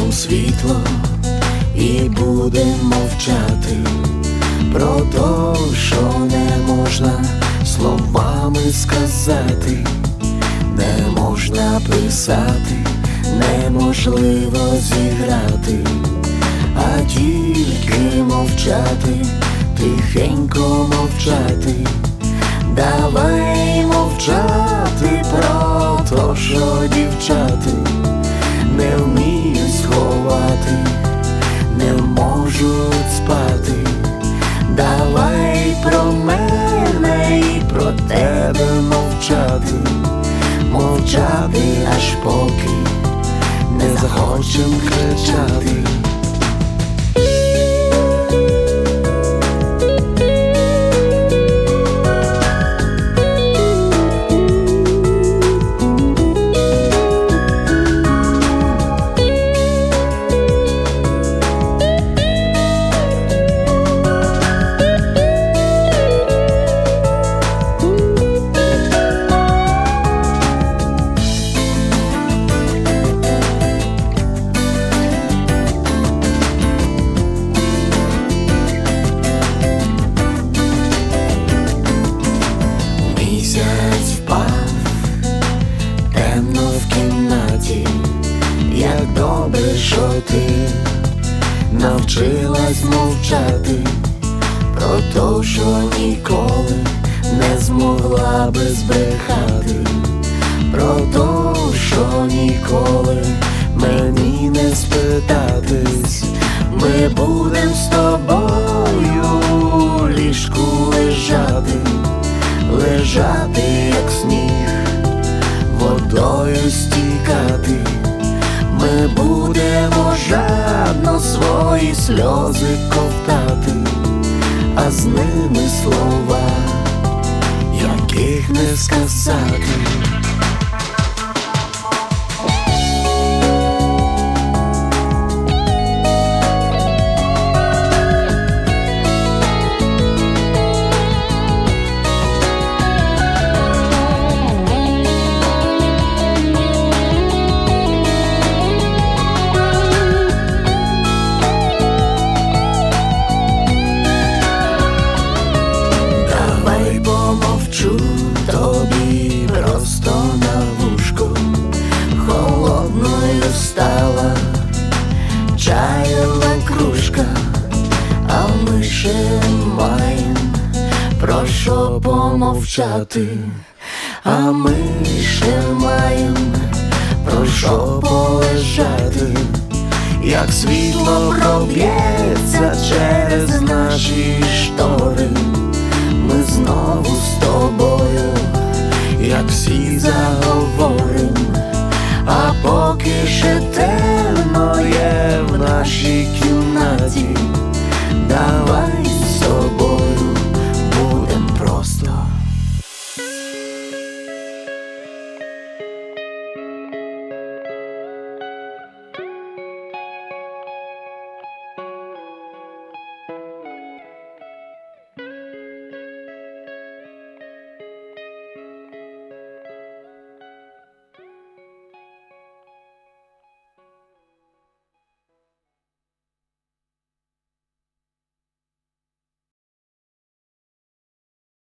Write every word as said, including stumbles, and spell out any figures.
Вимкнем світло і будем мовчати про то, що не можна словами сказати, не можна писати, неможливо зіграти, а тільки мовчати, тихенько мовчати. Давай мовчати про то, що дівчати не вміють сховати, не можуть спати. Давай про мене і про тебе мовчати, мовчати, аж поки не захочем кричати. Місяць впав, темно в кімнаті. Як добре, що ти навчилась мовчати про то, що ніколи не змогла би збрехати, про то, що ніколи мені не спитатись. Ми будем з тобою у ліжку лежати, лежати, як сніг, водою стікати. Ми будемо жадно свої сльози ковтати, а з ними слова, яких не сказати. Тобі просто на вушку, холодною стала чайова кружка, а ми ще маєм про що помовчати, а ми ще маєм про що полежати. Як світло проб'ється через наші штори, ми знову з тобою, як всі заговорим, а поки ще те